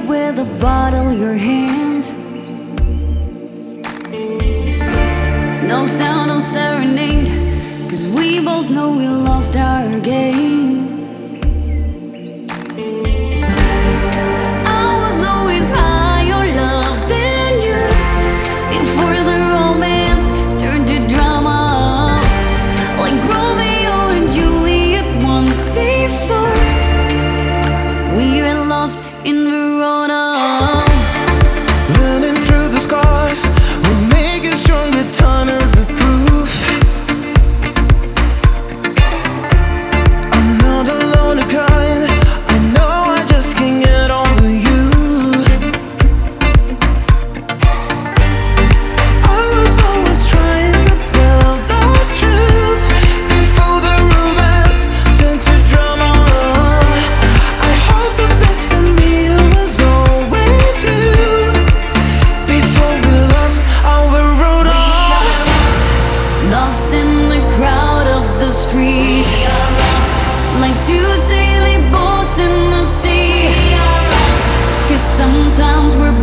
with a bottle, your hands. No sound, no serenade, 'cause we both know we lost our game. I was always high on loving you before the romance turned to drama, like Romeo and Juliet once before. We are lost in Verona. Learning through the scars will make us stronger. Time is the proof. I'm not alone, a kind. I know I just can't get over you. I was always trying to tell the truth before the romance turned to drama. I hope the best in me was always you. Before we lost our road Lost in the crowd of the street. We are lost, like two sailing boats in the sea. We are lost, 'cause sometimes we're